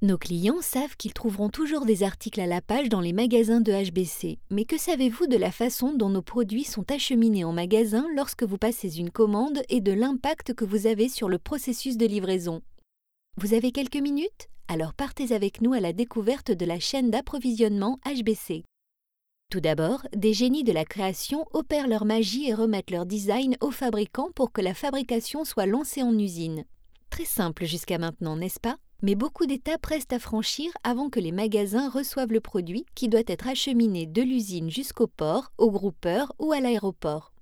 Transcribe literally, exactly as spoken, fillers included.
Nos clients savent qu'ils trouveront toujours des articles à la page dans les magasins de H B C. Mais que savez-vous de la façon dont nos produits sont acheminés en magasin lorsque vous passez une commande et de l'impact que vous avez sur le processus de livraison? Vous avez quelques minutes? Alors partez avec nous à la découverte de la chaîne d'approvisionnement H B C. Tout d'abord, des génies de la création opèrent leur magie et remettent leur design aux fabricants pour que la fabrication soit lancée en usine. Très simple jusqu'à maintenant, n'est-ce pas? Mais beaucoup d'étapes restent à franchir avant que les magasins reçoivent le produit qui doit être acheminé de l'usine jusqu'au port, au groupeur ou à l'aéroport.